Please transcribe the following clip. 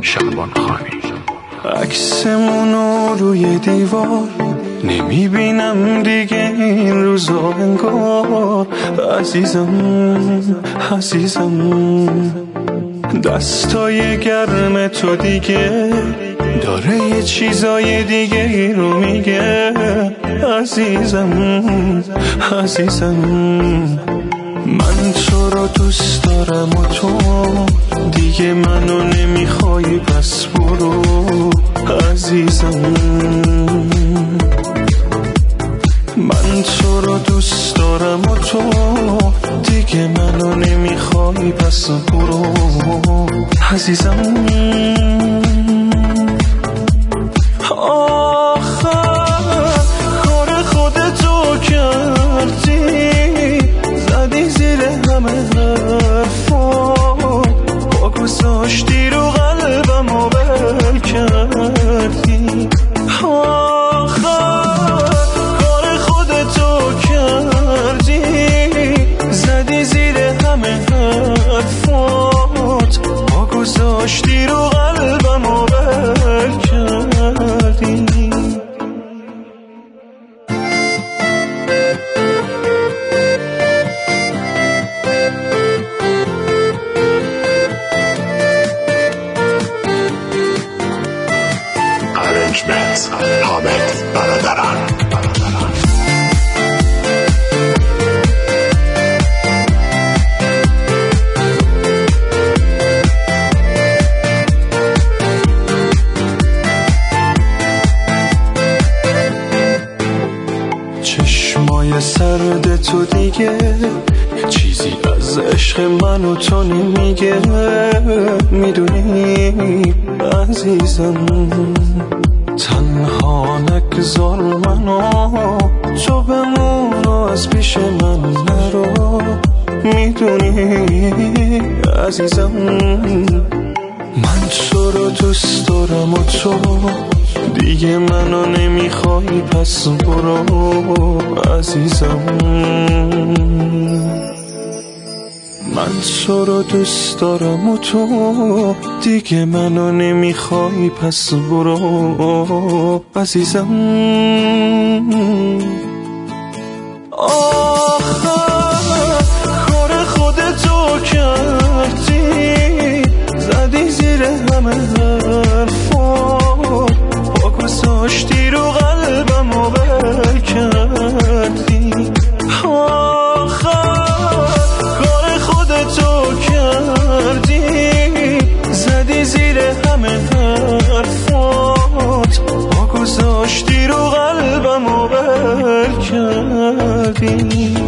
شعبانخانی. عکسمونو روی دیوار نمیبینم دیگه این روزا انگار. عزیزم دستای گرم تو دیگه داره یه چیزای دیگه رو میگه. عزیزم من تو رو دوست دارم و تو دیگه منو نمیخوای، پس برو. عزیزم من تو رو دوست دارم و تو دیگه منو نمیخوای، پس برو. عزیزم آخر کار خودتو کردی، زدی زیر همه حرفا، پا گذاشتی رو قلبم و بل کردی. آخر کار خودتو کردی، زدی زیر همه حرفات، پا گذاشتی رو قلبم و بل کردی. ارنجمنت حامد برادران. چشمای سرد تو دیگه چیزی از عشق من و تو نمیگه. میدونی عزیزم تنها نگذار منو، تو بمون از پیش من نرو. میدونی عزیزم من تو رو دوست دارم و تو دیگه منو نمیخوای، پس برو. عزیزم من تو رو دوست دارم و تو دیگه منو نمیخوای، پس برو. عزیزم آخر کار خودتو کردی، زدی زیر همه حرفا، پا گذاشتی رو قلبم و بل کردی. آخر کار خودتو کردی، زدی زیر همه حرفات، پا گذاشتی رو قلبم و بل کردی.